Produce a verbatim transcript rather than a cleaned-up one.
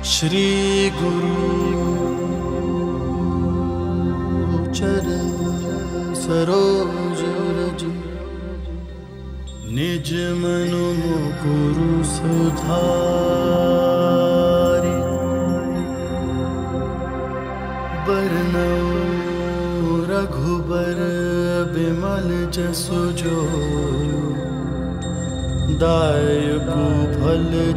श्री गुरु चरण सरोज रज निज मनु मुकुरु सुधारि बरनौ रघुबर बिमल जसु जो दायकु फल